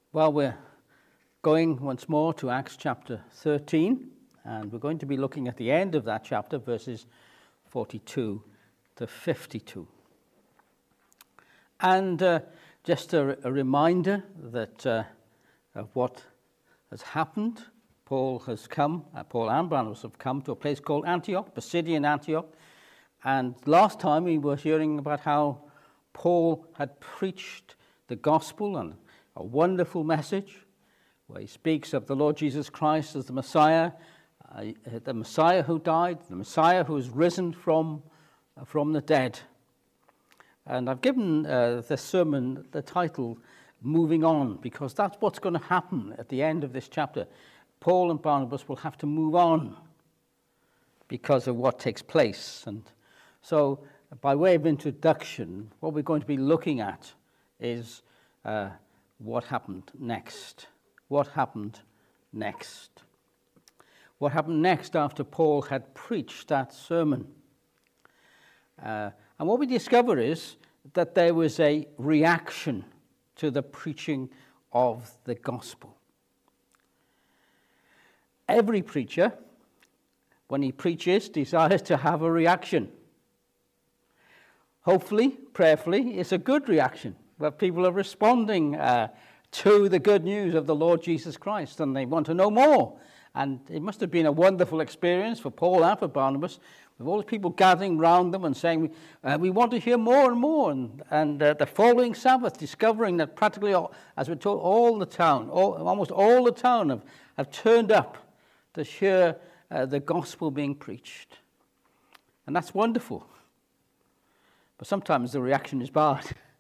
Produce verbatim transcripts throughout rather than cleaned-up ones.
Well, we're going once more to Acts chapter thirteen, and we're going to be looking at the end of that chapter, verses forty-two to fifty-two. And uh, just a, a reminder that uh, of what has happened. Paul has come, uh, Paul and Barnabas have come to a place called Antioch, Pisidian Antioch. And last time we were hearing about how Paul had preached the gospel and a wonderful message where he speaks of the Lord Jesus Christ as the Messiah, uh, the Messiah who died, the Messiah who is risen from, uh, from the dead. And I've given uh, this sermon the title, Moving On, because that's what's going to happen at the end of this chapter. Paul and Barnabas will have to move on because of what takes place. And so, by way of introduction, what we're going to be looking at is uh, what happened next. What happened next? What happened next after Paul had preached that sermon? Uh, and what we discover is that there was a reaction to the preaching of the gospel. Every preacher, when he preaches, desires to have a reaction. Hopefully, prayerfully, it's a good reaction, where people are responding uh, to the good news of the Lord Jesus Christ, and they want to know more. And it must have been a wonderful experience for Paul and for Barnabas, with all the people gathering round them and saying, uh, we want to hear more and more. And, and uh, the following Sabbath, discovering that practically, all, as we're told, all the town, all, almost all the town have, have turned up to hear uh, the gospel being preached. And that's wonderful. But sometimes the reaction is bad.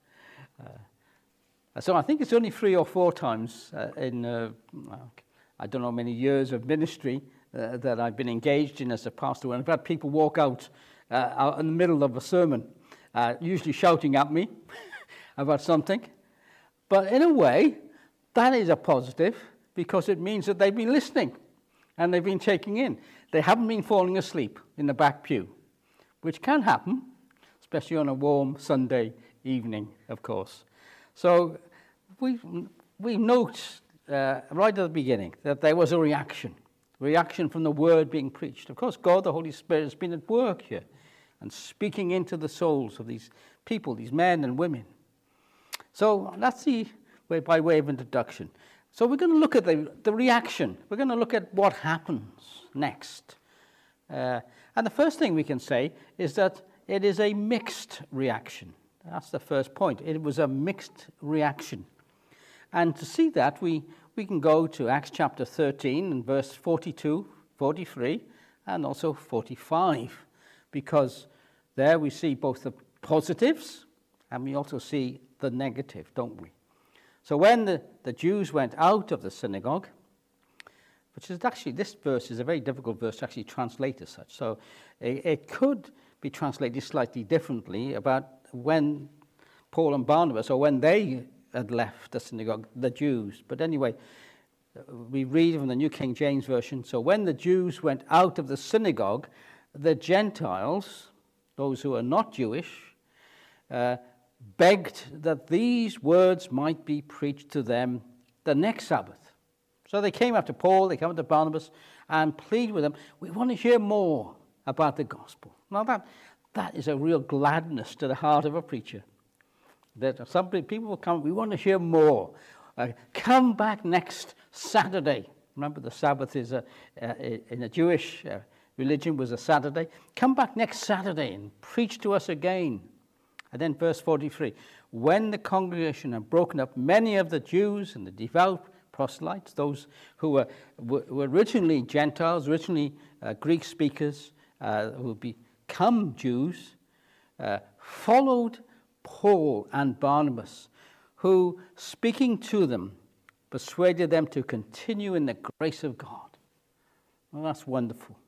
Uh, so I think it's only three or four times uh, in, uh, I don't know, many years of ministry uh, that I've been engaged in as a pastor, and I've had people walk out, uh, out in the middle of a sermon, uh, usually shouting at me about something. But in a way, that is a positive, because it means that they've been listening and they've been taking in. They haven't been falling asleep in the back pew, which can happen, especially on a warm Sunday evening, of course. So we we note uh, right at the beginning that there was a reaction, reaction from the word being preached. Of course, God, the Holy Spirit, has been at work here and speaking into the souls of these people, these men and women. So that's the way, by way of introduction. So we're going to look at the, the reaction. We're going to look at what happens next. Uh, and the first thing we can say is that it is a mixed reaction. That's the first point. It was a mixed reaction. And to see that, we, we can go to Acts chapter thirteen and verse forty-two, forty-three, and also forty-five, because there we see both the positives and we also see the negative, don't we? So when the, the Jews went out of the synagogue, which is actually, this verse is a very difficult verse to actually translate as such. So it, it could be translated slightly differently about when Paul and Barnabas, or when they had left the synagogue, the Jews. But anyway, we read from the New King James Version, so when the Jews went out of the synagogue, the Gentiles, those who are not Jewish, uh, begged that these words might be preached to them the next Sabbath. So they came up to Paul, they came up to Barnabas, and pleaded with them, we want to hear more about the gospel. Now that, that is a real gladness to the heart of a preacher. That some people will come, we want to hear more. Uh, come back next Saturday. Remember, the Sabbath is a, uh, in a Jewish uh, religion was a Saturday. Come back next Saturday and preach to us again. And then verse forty-three, when the congregation had broken up, many of the Jews and the devout proselytes, those who were, were originally Gentiles, originally uh, Greek speakers, uh, who had become Jews, uh, followed Paul and Barnabas, who, speaking to them, persuaded them to continue in the grace of God. Well, that's wonderful.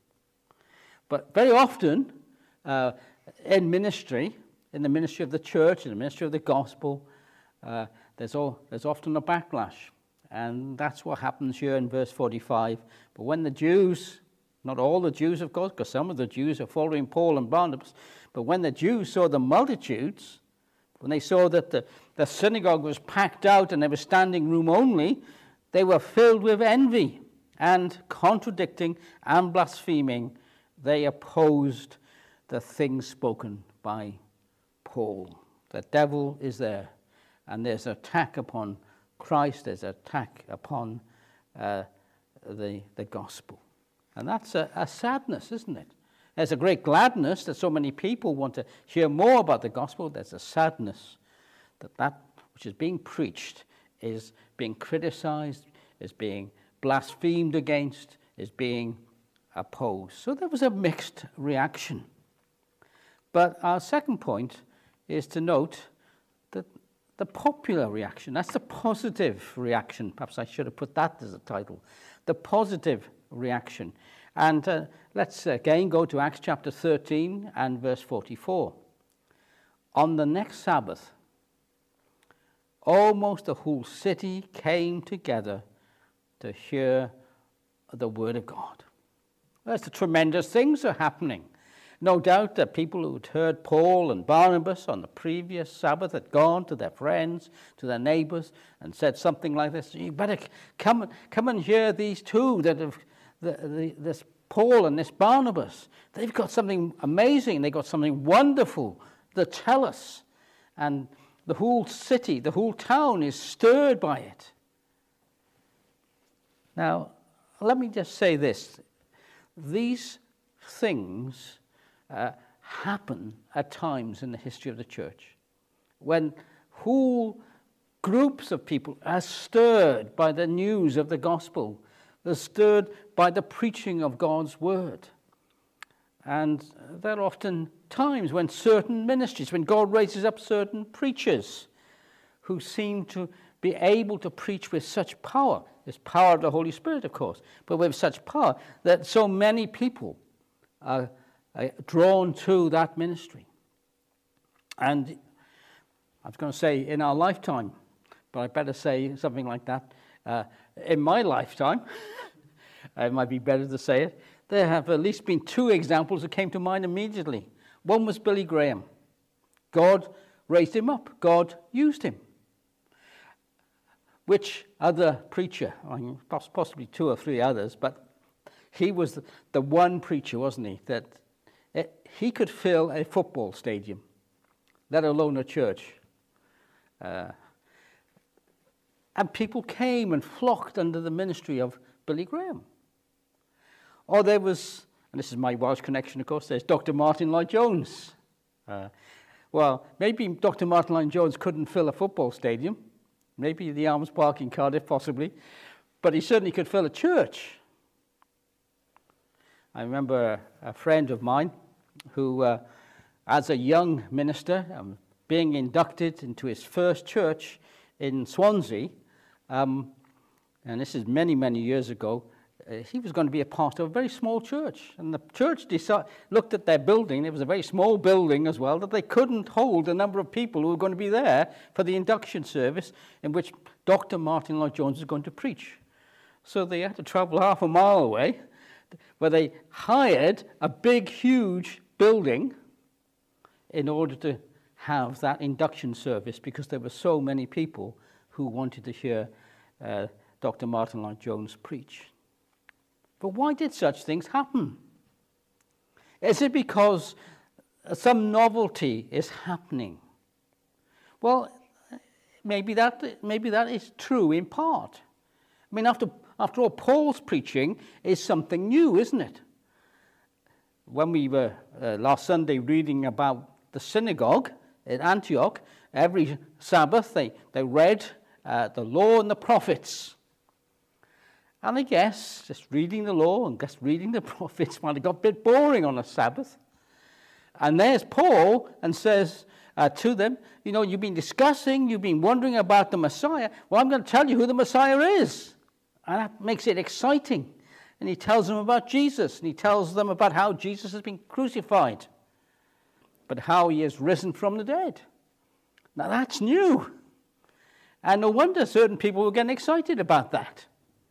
But very often, uh, in ministry, in the ministry of the church, in the ministry of the gospel, uh, there's, all, there's often a backlash. And that's what happens here in verse forty-five. But when the Jews, not all the Jews, of course, because some of the Jews are following Paul and Barnabas, but when the Jews saw the multitudes, When they saw that the, the synagogue was packed out and there was standing room only, they were filled with envy, and contradicting and blaspheming, they opposed the things spoken by Paul. The devil is there, and there's an attack upon Christ, there's an attack upon uh, the, the gospel. And that's a, a sadness, isn't it? There's a great gladness that so many people want to hear more about the gospel. There's a sadness that that which is being preached is being criticized, is being blasphemed against, is being opposed. So there was a mixed reaction. But our second point is to note that the popular reaction, that's the positive reaction. Perhaps I should have put that as a title. The positive reaction. And uh, let's again go to Acts chapter thirteen and verse forty-four. On the next Sabbath, almost the whole city came together to hear the word of God. There's the tremendous things are happening. No doubt that people who had heard Paul and Barnabas on the previous Sabbath had gone to their friends, to their neighbors, and said something like this: you better come, come and hear these two that have, the, the, this Paul and this Barnabas. They've got something amazing, they've got something wonderful to tell us. And the whole city, the whole town is stirred by it. Now, let me just say this. These things uh, happen at times in the history of the church when whole groups of people are stirred by the news of the gospel. They're stirred by the preaching of God's word. And there are often times when certain ministries, when God raises up certain preachers who seem to be able to preach with such power. There's power of the Holy Spirit, of course, but with such power that so many people are, are drawn to that ministry. And I was going to say in our lifetime, but I better say something like that. Uh, in my lifetime, it might be better to say it, there have at least been two examples that came to mind immediately. One was Billy Graham. God raised him up. God used him. Which other preacher, I mean, possibly two or three others, but he was the one preacher, wasn't he, that it, he could fill a football stadium, let alone a church. Uh, and people came and flocked under the ministry of Billy Graham. Or there was, and this is my Welsh connection, of course, there's Doctor Martin Lloyd-Jones. Uh, well, maybe Doctor Martin Lloyd-Jones couldn't fill a football stadium. Maybe the Arms Park in Cardiff, possibly. But he certainly could fill a church. I remember a friend of mine who, uh, as a young minister, um, being inducted into his first church in Swansea, um, and this is many, many years ago, uh, he was going to be a pastor of a very small church. And the church decided, looked at their building, it was a very small building as well, that they couldn't hold the number of people who were going to be there for the induction service in which Doctor Martin Lloyd-Jones was going to preach. So they had to travel half a mile away, where they hired a big, huge building in order to have that induction service, because there were so many people who wanted to hear uh, Doctor Martin Lloyd-Jones preach. But why did such things happen? Is it because some novelty is happening? Well, maybe that, maybe that is true in part. I mean, after, after all, Paul's preaching is something new, isn't it? When we were uh, last Sunday reading about the synagogue at Antioch, every Sabbath they, they read uh, the law and the prophets. And I guess just reading the law and just reading the prophets might have got a bit boring on a Sabbath. And there's Paul and says uh, to them, you know, you've been discussing, you've been wondering about the Messiah. Well, I'm going to tell you who the Messiah is. And that makes it exciting. And he tells them about Jesus. And he tells them about how Jesus has been crucified, but how he has risen from the dead. Now that's new. And no wonder certain people were getting excited about that.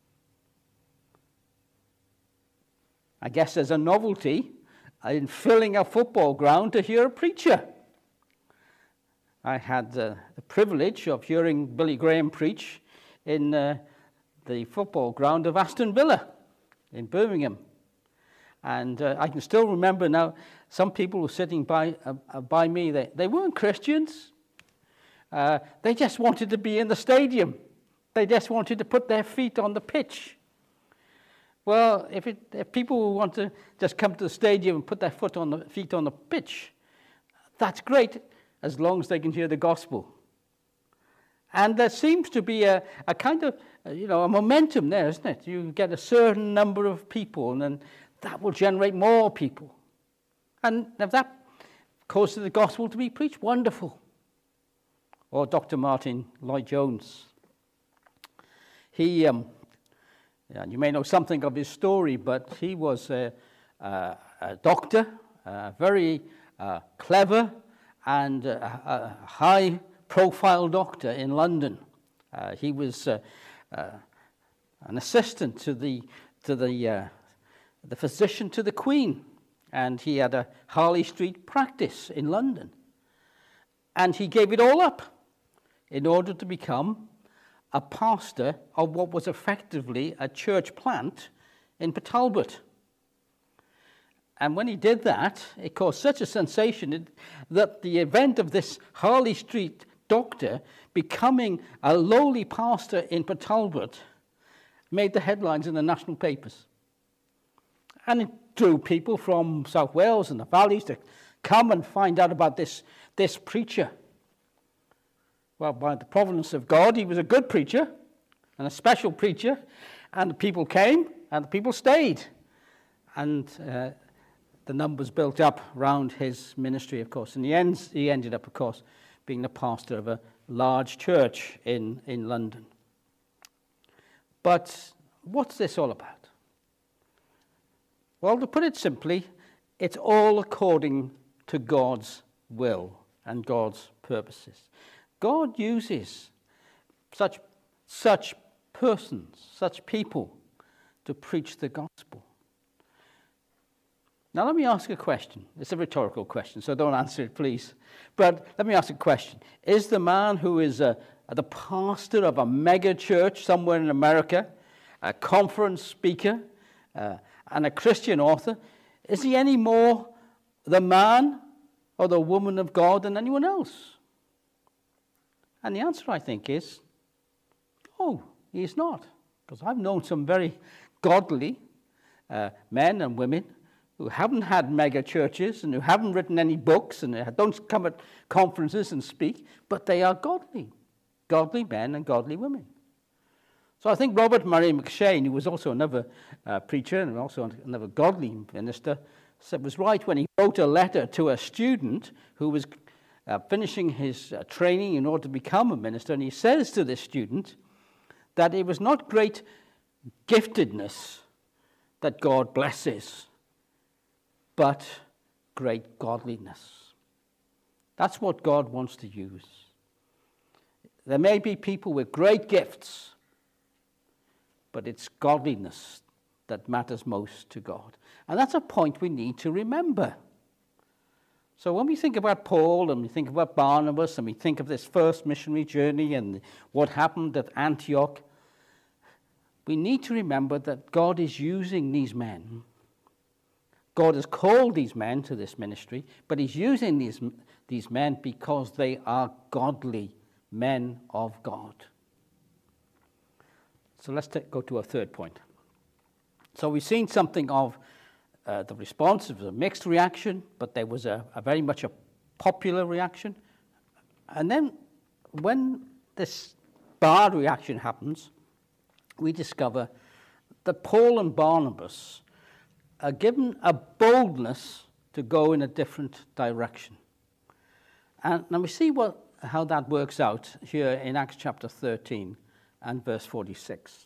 I guess there's a novelty in filling a football ground to hear a preacher. I had uh, the privilege of hearing Billy Graham preach in uh, the football ground of Aston Villa in Birmingham. And uh, I can still remember now, some people were sitting by, uh, by me. They, they weren't Christians. Uh, they just wanted to be in the stadium. They just wanted to put their feet on the pitch. Well, if, it, if people want to just come to the stadium and put their foot on the feet on the pitch, that's great, as long as they can hear the gospel. And there seems to be a, a kind of, you know, a momentum there, isn't it? You get a certain number of people, and then that will generate more people. And if that causes the gospel to be preached, wonderful. Or Doctor Martin Lloyd-Jones. He, um, yeah, you may know something of his story, but he was a, a, a doctor, a very uh, clever and a, a high-profile doctor in London. Uh, he was uh, uh, an assistant to the to the uh, the physician to the Queen, and he had a Harley Street practice in London, and he gave it all up in order to become a pastor of what was effectively a church plant in Port Talbot. And when he did that, it caused such a sensation that the event of this Harley Street doctor becoming a lowly pastor in Port Talbot made the headlines in the national papers. And it drew people from South Wales and the valleys to come and find out about this, this preacher. Well, by the providence of God, he was a good preacher and a special preacher, and the people came and the people stayed. And uh, the numbers built up around his ministry, of course. In the end, he ended up, of course, being the pastor of a large church in, in London. But what's this all about? Well, to put it simply, it's all according to God's will and God's purposes. God uses such, such persons, such people, to preach the gospel. Now, let me ask a question. It's a rhetorical question, so don't answer it, please. But let me ask a question. Is the man who is a, the pastor of a mega church somewhere in America, a conference speaker, uh, and a Christian author, is he any more the man or the woman of God than anyone else? And the answer, I think, is, oh, he's not. Because I've known some very godly uh, men and women who haven't had mega churches and who haven't written any books and don't come at conferences and speak, but they are godly, godly men and godly women. So I think Robert Murray McCheyne, who was also another uh, preacher and also another godly minister, said was right when he wrote a letter to a student who was uh, finishing his uh, training in order to become a minister, and he says to this student that it was not great giftedness that God blesses, but great godliness. That's what God wants to use. There may be people with great gifts, but it's godliness that matters most to God. And that's a point we need to remember. So when we think about Paul and we think about Barnabas and we think of this first missionary journey and what happened at Antioch, we need to remember that God is using these men. God has called these men to this ministry, but he's using these, these men because they are godly men of God. So let's take, go to a third point. So we've seen something of uh, the response. It was a mixed reaction, but there was a, a very much a popular reaction. And then when this bad reaction happens, we discover that Paul and Barnabas are given a boldness to go in a different direction. And now we see what, how that works out here in Acts chapter thirteen and verse forty-six.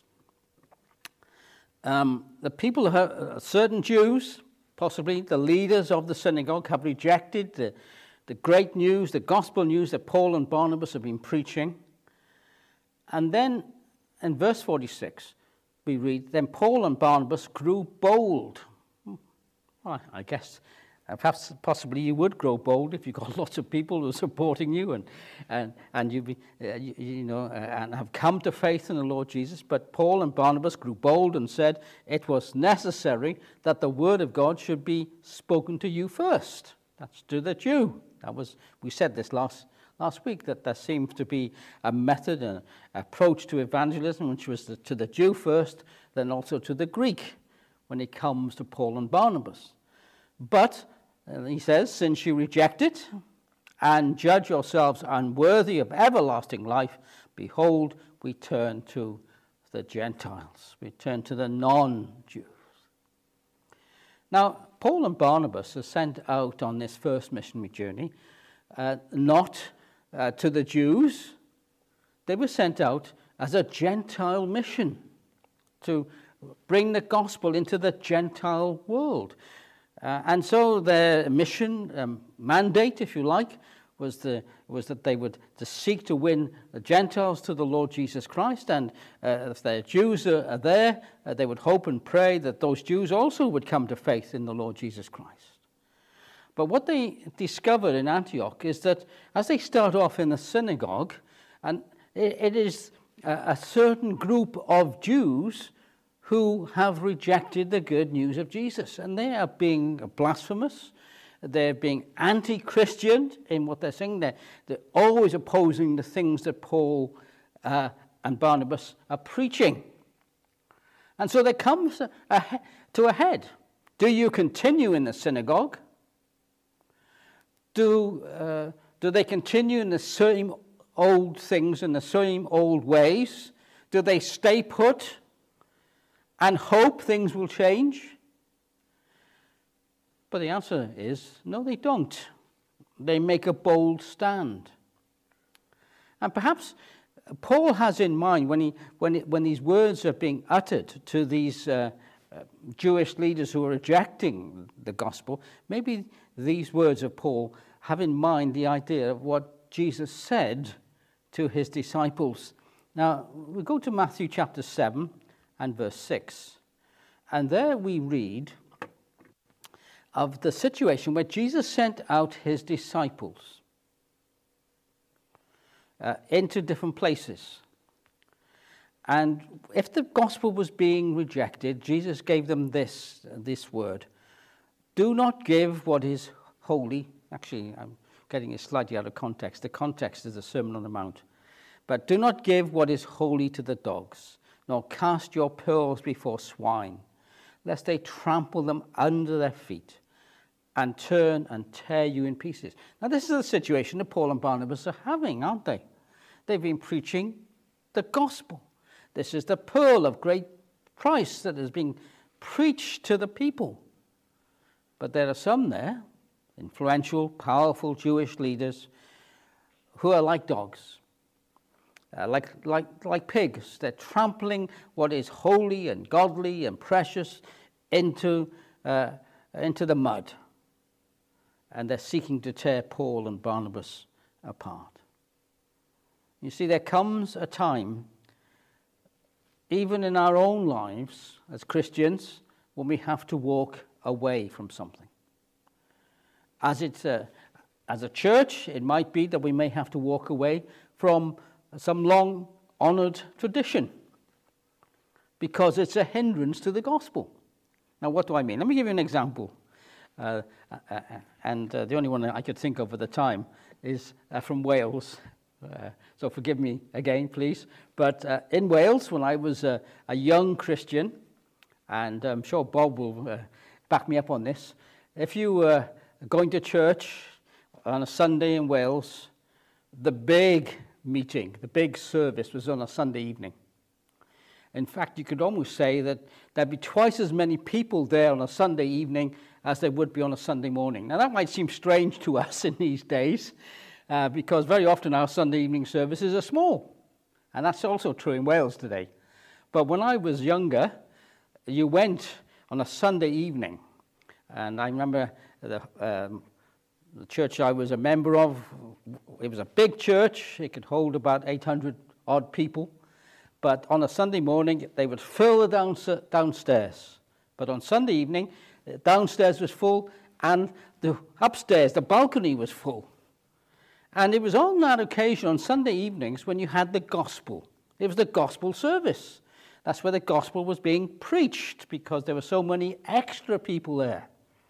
Um, the people, have, uh, certain Jews, possibly the leaders of the synagogue, have rejected the, the great news, the gospel news that Paul and Barnabas have been preaching. And then in verse forty-six, we read, then Paul and Barnabas grew bold. Well, I guess Uh, perhaps, possibly you would grow bold if you've got lots of people who are supporting you and, and, and you, be, uh, you, you know, uh, and have come to faith in the Lord Jesus. But Paul and Barnabas grew bold and said it was necessary that the word of God should be spoken to you first. That's to the Jew. That was, we said this last, last week, that there seems to be a method, an approach to evangelism, which was the, to the Jew first, then also to the Greek when it comes to Paul and Barnabas. But, uh, he says, since you reject it and judge yourselves unworthy of everlasting life, behold, we turn to the Gentiles. We turn to the non-Jews. Now, Paul and Barnabas are sent out on this first missionary journey, uh, not uh, to the Jews. They were sent out as a Gentile mission to bring the gospel into the Gentile world. Uh, and so their mission, um, mandate, if you like, was, the, was that they would to seek to win the Gentiles to the Lord Jesus Christ. And uh, if the Jews are, are there, uh, they would hope and pray that those Jews also would come to faith in the Lord Jesus Christ. But what they discovered in Antioch is that as they start off in the synagogue, and it, it is a, a certain group of Jews who have rejected the good news of Jesus. And they are being blasphemous. They're being anti-Christian in what they're saying. They're, they're always opposing the things that Paul uh, and Barnabas are preaching. And so there comes a, a, to a head. Do you continue in the synagogue? Do, uh, do they continue in the same old things, in the same old ways? Do they stay put and hope things will change? But the answer is, no, they don't. They make a bold stand. And perhaps Paul has in mind, when, he, when, it, when these words are being uttered to these uh, uh, Jewish leaders who are rejecting the gospel, maybe these words of Paul have in mind the idea of what Jesus said to his disciples. Now, we go to Matthew chapter seven and verse six. And there we read of the situation where Jesus sent out his disciples uh, into different places. And if the gospel was being rejected, Jesus gave them this, uh, this word. Do not give what is holy. Actually, I'm getting it slightly out of context. The context is the Sermon on the Mount. But do not give what is holy to the dogs, nor cast your pearls before swine, lest they trample them under their feet and turn and tear you in pieces. Now, this is the situation that Paul and Barnabas are having, aren't they? They've been preaching the gospel. This is the pearl of great price that has been preached to the people. But there are some there, influential, powerful Jewish leaders, who are like dogs, uh, like, like, like pigs. They're trampling what is holy and godly and precious into, uh, into the mud. And they're seeking to tear Paul and Barnabas apart. You see, there comes a time, even in our own lives as Christians, when we have to walk away from something. As, it's a, as a church, it might be that we may have to walk away from some long-honored tradition because it's a hindrance to the gospel. Now, what do I mean? Let me give you an example. Uh, uh, and uh, the only one I could think of at the time is uh, from Wales. Uh, so forgive me again, please. But uh, in Wales, when I was uh, a young Christian, and I'm sure Bob will uh, back me up on this, if you were going to church on a Sunday in Wales, the big meeting, the big service was on a Sunday evening. In fact, you could almost say that there'd be twice as many people there on a Sunday evening as there would be on a Sunday morning. Now, that might seem strange to us in these days, uh, because very often our Sunday evening services are small. And that's also true in Wales today. But when I was younger, you went on a Sunday evening. And I remember the, um, the church I was a member of, it was a big church. It could hold about eight hundred odd people. But on a Sunday morning, they would fill the down, downstairs. But on Sunday evening, downstairs was full and the upstairs, the balcony was full. And it was on that occasion, on Sunday evenings, when you had the gospel. It was the gospel service. That's where the gospel was being preached, because there were so many extra people there.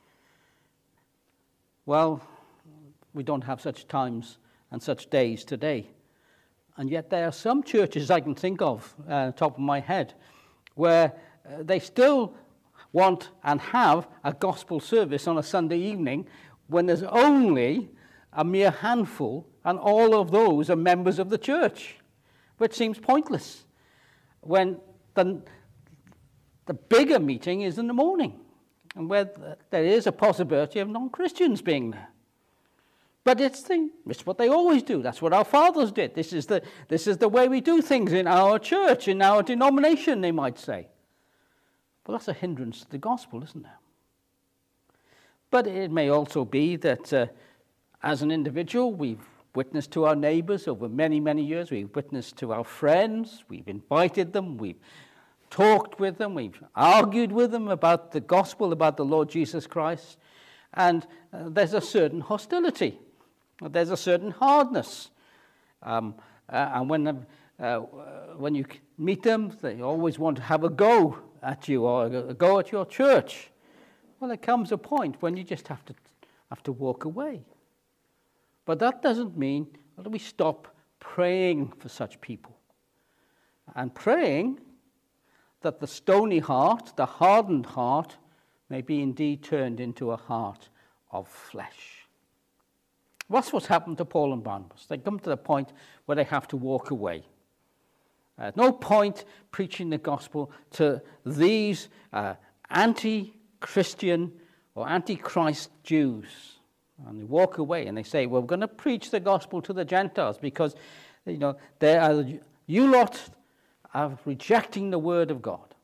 Well, we don't have such times and such days today. And yet there are some churches I can think of, uh, top of my head, where uh, they still want and have a gospel service on a Sunday evening when there's only a mere handful, and all of those are members of the church, which seems pointless, when the, the bigger meeting is in the morning, and where there is a possibility of non-Christians being there. But it's, the, it's what they always do. That's what our fathers did. This is, the, this is the way we do things in our church, in our denomination, they might say. Well, that's a hindrance to the gospel, isn't there? But it may also be that uh, as an individual, we've witnessed to our neighbors over many, many years. We've witnessed to our friends. We've invited them. We've talked with them. We've argued with them about the gospel, about the Lord Jesus Christ. And uh, there's a certain hostility. There's a certain hardness. Um, uh, and when, uh, uh, when you meet them, they always want to have a go at you or a go at your church. Well, there comes a point when you just have to, have to walk away. But that doesn't mean that we stop praying for such people. And praying that the stony heart, the hardened heart, may be indeed turned into a heart of flesh. That's what's happened to Paul and Barnabas. They come to the point where they have to walk away. At no point preaching the gospel to these uh, anti-Christian or anti-Christ Jews. And they walk away and they say, well, we're going to preach the gospel to the Gentiles because, you know, they are, you lot are rejecting the word of God.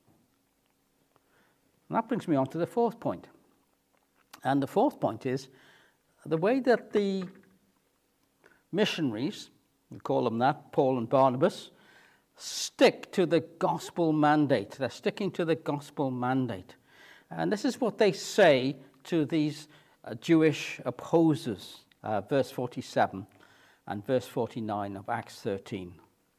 And that brings me on to the fourth point. And the fourth point is the way that the missionaries, we call them that, Paul and Barnabas, stick to the gospel mandate. They're sticking to the gospel mandate. And this is what they say to these uh, Jewish opposers, uh, verse forty-seven and verse forty-nine of Acts thirteen.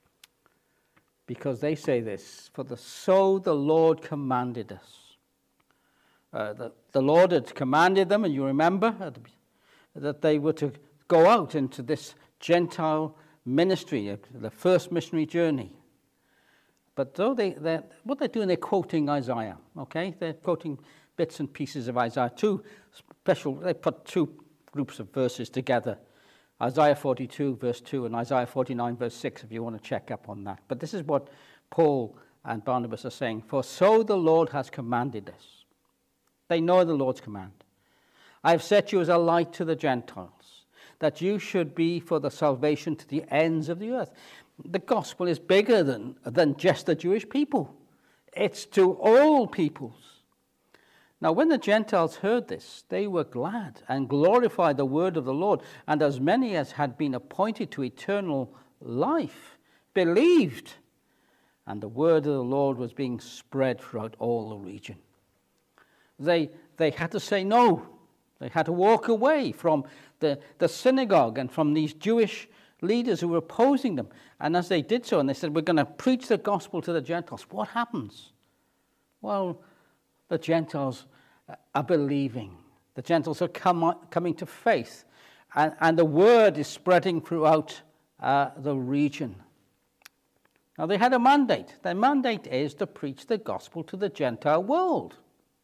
Because they say this, for the, so the Lord commanded us. Uh, the, the Lord had commanded them, and you remember, uh, that they were to go out into this Gentile ministry, the first missionary journey. But though they, what they're doing, they're quoting Isaiah, okay? They're quoting bits and pieces of Isaiah. Two special, they put two groups of verses together. Isaiah forty-two, verse two, and Isaiah forty-nine, verse six, if you want to check up on that. But this is what Paul and Barnabas are saying. For so the Lord has commanded us. They know the Lord's command. I have set you as a light to the Gentiles, that you should be for the salvation to the ends of the earth. The gospel is bigger than, than just the Jewish people. It's to all peoples. Now, when the Gentiles heard this, they were glad and glorified the word of the Lord, and as many as had been appointed to eternal life believed, and the word of the Lord was being spread throughout all the region. They, they had to say no. They had to walk away from the, the synagogue and from these Jewish leaders who were opposing them. And as they did so, and they said, we're going to preach the gospel to the Gentiles, what happens? Well, the Gentiles are believing. The Gentiles are come, coming to faith. And, and the word is spreading throughout uh, the region. Now, they had a mandate. Their mandate is to preach the gospel to the Gentile world.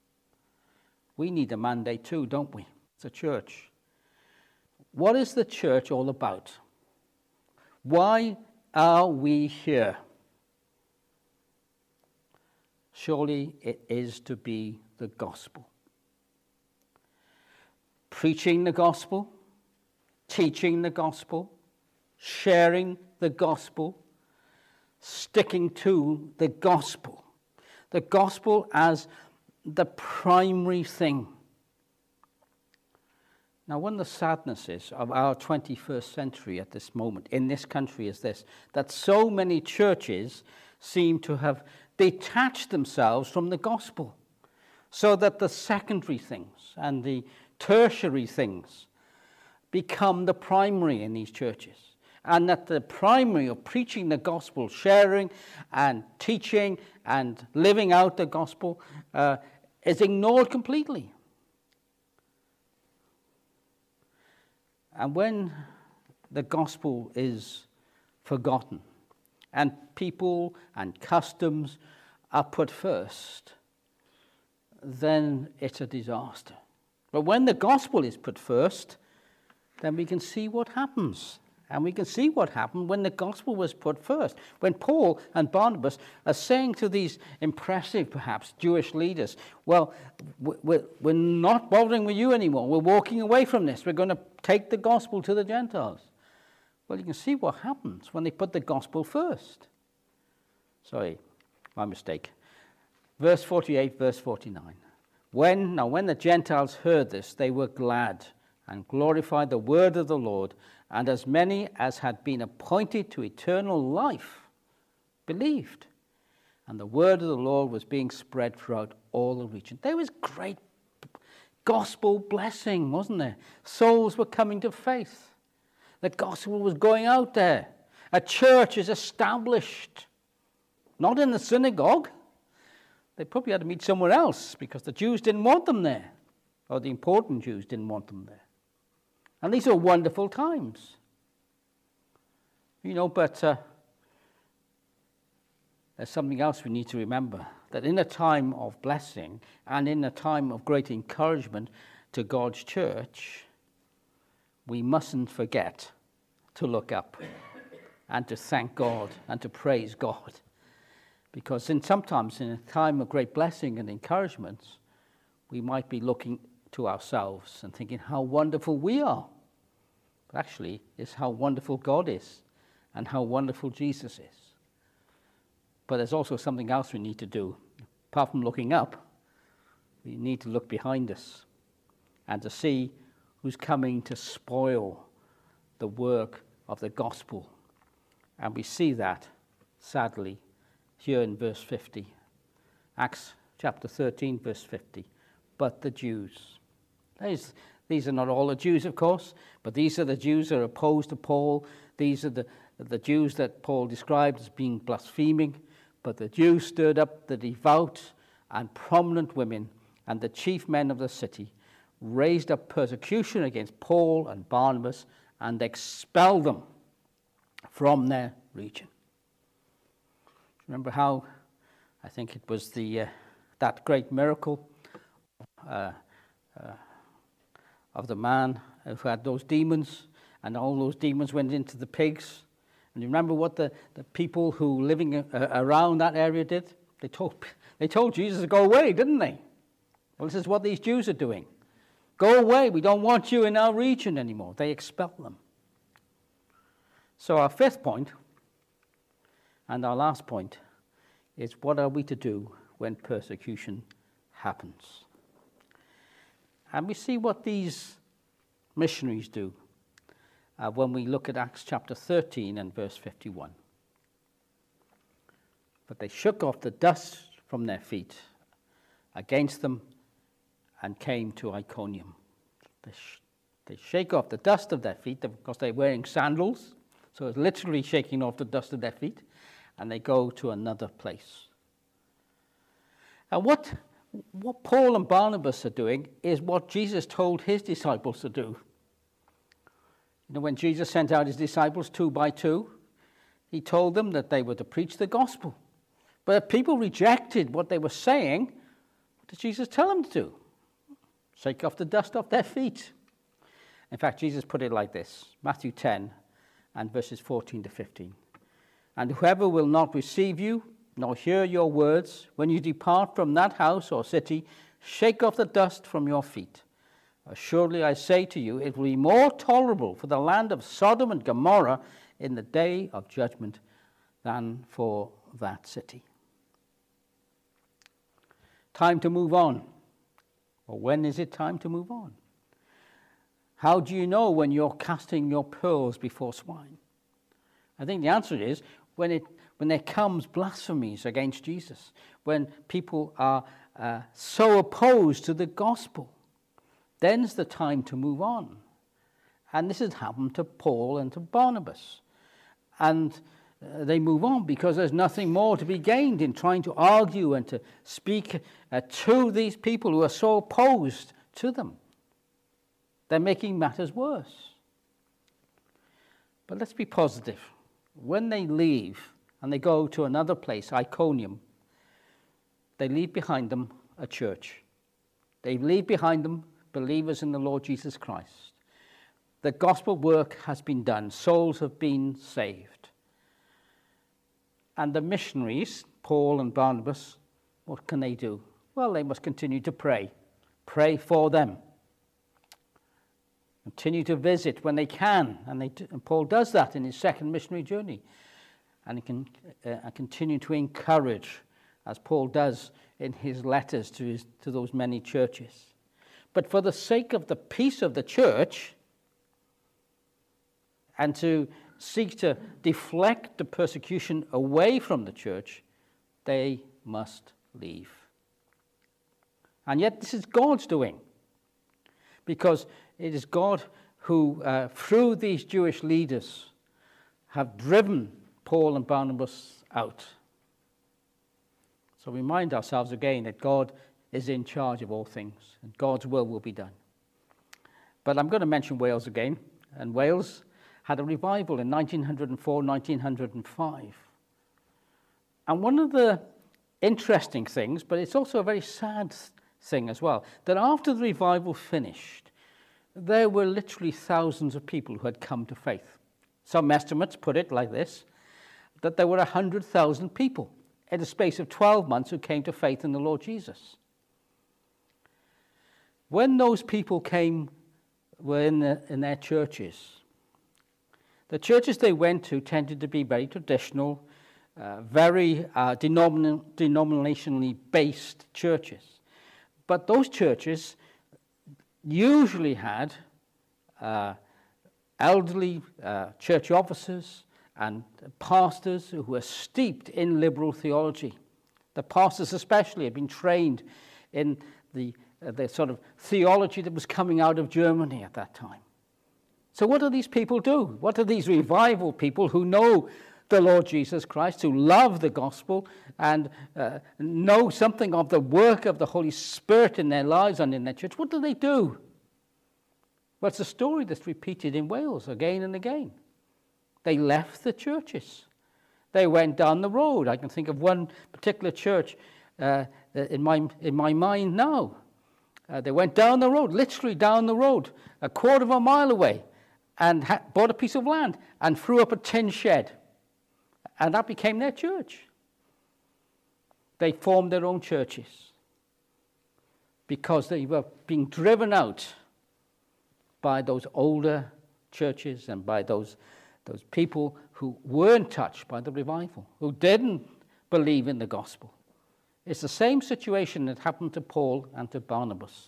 We need a mandate too, don't we? It's a church. What is the church all about? Why are we here? Surely it is to be the gospel. Preaching the gospel, teaching the gospel, sharing the gospel, sticking to the gospel. The gospel as the primary thing. Now, one of the sadnesses of our twenty-first century at this moment in this country is this, that so many churches seem to have detached themselves from the gospel. so that the secondary things and the tertiary things become the primary in these churches, and that the primary of preaching the gospel, sharing and teaching and living out the gospel uh, is ignored completely. And when the gospel is forgotten and people and customs are put first, then it's a disaster. But when the gospel is put first, then we can see what happens. And we can see what happened when the gospel was put first. When Paul and Barnabas are saying to these impressive, perhaps, Jewish leaders, well, we're, we're not bothering with you anymore. We're walking away from this. We're going to take the gospel to the Gentiles. Well, you can see what happens when they put the gospel first. Sorry, my mistake. Verse forty-eight, verse forty-nine. When, now when the Gentiles heard this, they were glad and glorified the word of the Lord, and as many as had been appointed to eternal life believed. And the word of the Lord was being spread throughout all the region. There was great gospel blessing, wasn't there? Souls were coming to faith. The gospel was going out there. A church is established, not in the synagogue. They probably had to meet somewhere else because the Jews didn't want them there, or the important Jews didn't want them there. And these are wonderful times. You know, but uh, there's something else we need to remember, that in a time of blessing and in a time of great encouragement to God's church, we mustn't forget to look up and to thank God and to praise God. Because in sometimes in a time of great blessing and encouragement, we might be looking to ourselves and thinking how wonderful we are. But actually, it's how wonderful God is and how wonderful Jesus is. But there's also something else we need to do. Apart from looking up, we need to look behind us and to see who's coming to spoil the work of the gospel. And we see that, sadly, here in verse fifty. Acts chapter thirteen, verse fifty. But the Jews. These, these are not all the Jews, of course, but these are the Jews that are opposed to Paul. These are the, the Jews that Paul described as being blaspheming. But the Jews stirred up the devout and prominent women and the chief men of the city, raised up persecution against Paul and Barnabas, and expelled them from their region. Remember how, I think it was the uh, that great miracle uh, uh, of the man who had those demons, and all those demons went into the pigs. And you remember what the, the people who living uh, around that area did? They told, they told Jesus to go away, didn't they? Well, this is what these Jews are doing. Go away, we don't want you in our region anymore. They expel them. So our fifth point, and our last point, is what are we to do when persecution happens? And we see what these missionaries do uh, when we look at Acts chapter thirteen and verse fifty-one. But they shook off the dust from their feet against them and came to Iconium. They, sh- they shake off the dust of their feet because they're wearing sandals, so it's literally shaking off the dust of their feet, and they go to another place. And what, what Paul and Barnabas are doing is what Jesus told his disciples to do. You know, when Jesus sent out his disciples two by two, he told them that they were to preach the gospel. But if people rejected what they were saying, what did Jesus tell them to do? Shake off the dust off their feet. In fact, Jesus put it like this, Matthew ten and verses fourteen to fifteen. And whoever will not receive you, nor hear your words, when you depart from that house or city, shake off the dust from your feet. Assuredly, I say to you, it will be more tolerable for the land of Sodom and Gomorrah in the day of judgment than for that city. Time to move on. Well, when is it time to move on? How do you know when you're casting your pearls before swine? I think the answer is when it when there comes blasphemies against Jesus, when people are uh, so opposed to the gospel. Then's the time to move on. And this has happened to Paul and to Barnabas. And uh, they move on because there's nothing more to be gained in trying to argue and to speak uh, to these people who are so opposed to them. They're making matters worse. But let's be positive. When they leave and they go to another place, Iconium, they leave behind them a church. They leave behind them believers in the Lord Jesus Christ. The gospel work has been done. Souls have been saved. And the missionaries, Paul and Barnabas, what can they do? Well, they must continue to pray. Pray for them. Continue to visit when they can. And, they, and Paul does that in his second missionary journey. And he can uh, continue to encourage, as Paul does in his letters to, his, to those many churches. But for the sake of the peace of the church, and to seek to deflect the persecution away from the church, they must leave. And yet this is God's doing, because it is God who, uh, through these Jewish leaders, have driven Paul and Barnabas out. So remind ourselves again that God is in charge of all things, and God's will will be done. But I'm going to mention Wales again, and Wales had a revival in nineteen oh four, nineteen oh five. And one of the interesting things, but it's also a very sad thing as well, that after the revival finished, there were literally thousands of people who had come to faith. Some estimates put it like this, that there were one hundred thousand people in the space of twelve months who came to faith in the Lord Jesus. When those people came, were in, the, in their churches, the churches they went to tended to be very traditional, uh, very uh, denomin- denominationally based churches. But those churches usually had uh, elderly uh, church officers and pastors who were steeped in liberal theology. The pastors especially had been trained in the, uh, the sort of theology that was coming out of Germany at that time. So what do these people do? What do these revival people who know the Lord Jesus Christ, who love the gospel and uh, know something of the work of the Holy Spirit in their lives and in their church, what do they do? Well, it's a story that's repeated in Wales again and again. They left the churches. They went down the road. I can think of one particular church uh, in my in my mind now. Uh, they went down the road, literally down the road, a quarter of a mile away, and ha- bought a piece of land and threw up a tin shed. And that became their church. They formed their own churches because they were being driven out by those older churches and by those, those people who weren't touched by the revival, who didn't believe in the gospel. It's the same situation that happened to Paul and to Barnabas.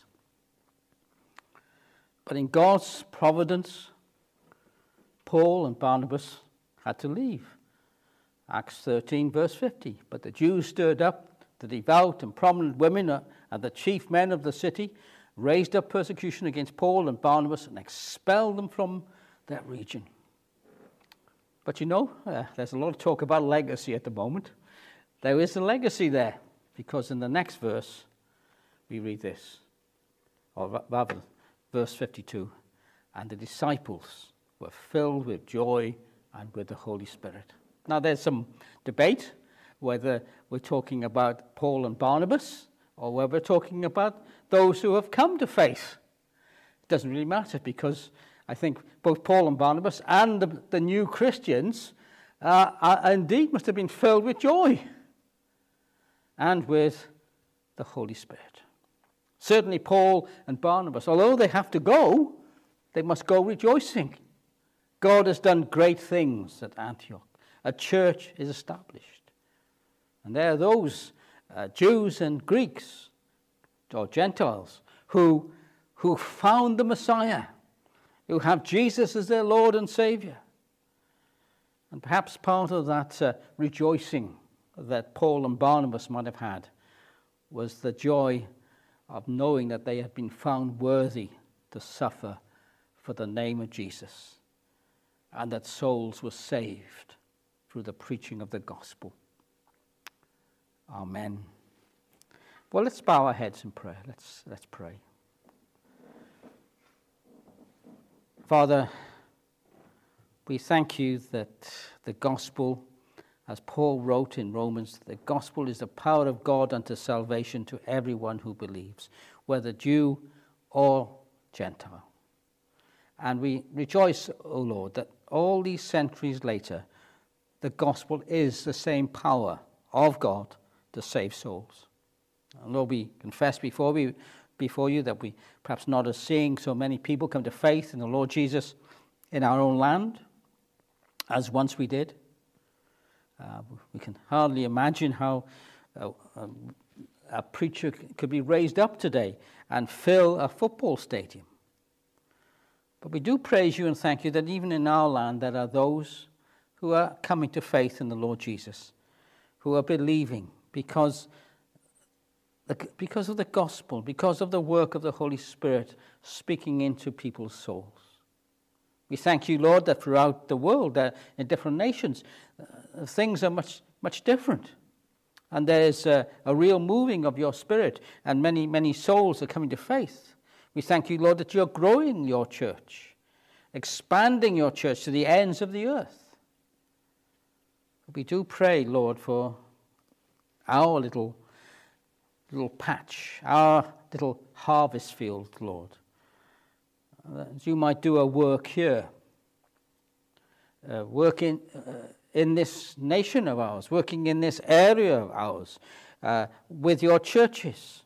But in God's providence, Paul and Barnabas had to leave. Acts thirteen, verse fifty. But the Jews stirred up the devout and prominent women and the chief men of the city, raised up persecution against Paul and Barnabas, and expelled them from that region. But you know, uh, there's a lot of talk about legacy at the moment. There is a legacy there, because in the next verse, we read this, or rather, verse fifty-two, and the disciples were filled with joy and with the Holy Spirit. Now, there's some debate whether we're talking about Paul and Barnabas or whether we're talking about those who have come to faith. It doesn't really matter, because I think both Paul and Barnabas and the, the new Christians uh, are, indeed must have been filled with joy and with the Holy Spirit. Certainly Paul and Barnabas, although they have to go, they must go rejoicing. God has done great things at Antioch. A church is established. And there are those uh, Jews and Greeks, or Gentiles, who, who found the Messiah, who have Jesus as their Lord and Savior. And perhaps part of that uh, rejoicing that Paul and Barnabas might have had was the joy of knowing that they had been found worthy to suffer for the name of Jesus, and that souls were saved through the preaching of the gospel. Amen. Well, let's bow our heads in prayer. Let's, let's pray. Father, we thank you that the gospel, as Paul wrote in Romans, the gospel is the power of God unto salvation to everyone who believes, whether Jew or Gentile. And we rejoice, O Lord, that all these centuries later, the gospel is the same power of God to save souls. And Lord, we confess before we before you that we perhaps not are seeing so many people come to faith in the Lord Jesus in our own land as once we did. Uh, we can hardly imagine how uh, um, a preacher could be raised up today and fill a football stadium. But we do praise you and thank you that even in our land there are those who are coming to faith in the Lord Jesus, who are believing because, because of the gospel, because of the work of the Holy Spirit speaking into people's souls. We thank you, Lord, that throughout the world, uh, in different nations, uh, things are much, much different. And there's uh, a real moving of your Spirit, and many, many souls are coming to faith. We thank you, Lord, that you're growing your church, expanding your church to the ends of the earth. We do pray, Lord, for our little, little patch, our little harvest field, Lord, that you might do a work here, uh, work in, uh, in this nation of ours, working in this area of ours, uh, with your churches.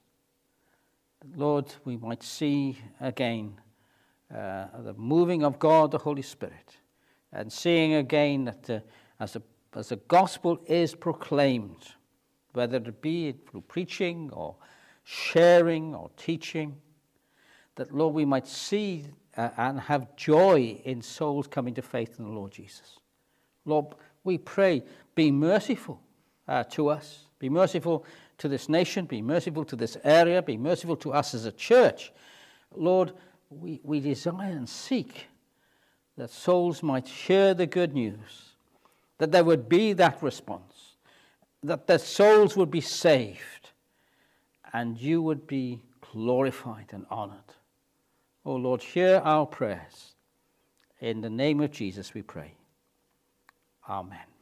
Lord, we might see again uh, the moving of God, the Holy Spirit, and seeing again that uh, as, a, as the gospel is proclaimed, whether it be through preaching or sharing or teaching, that, Lord, we might see uh, and have joy in souls coming to faith in the Lord Jesus. Lord, we pray, be merciful uh, to us, be merciful to this nation, be merciful to this area, be merciful to us as a church. Lord, we, we desire and seek that souls might hear the good news, that there would be that response, that their souls would be saved, and you would be glorified and honored. Oh Lord, hear our prayers. In the name of Jesus we pray. Amen.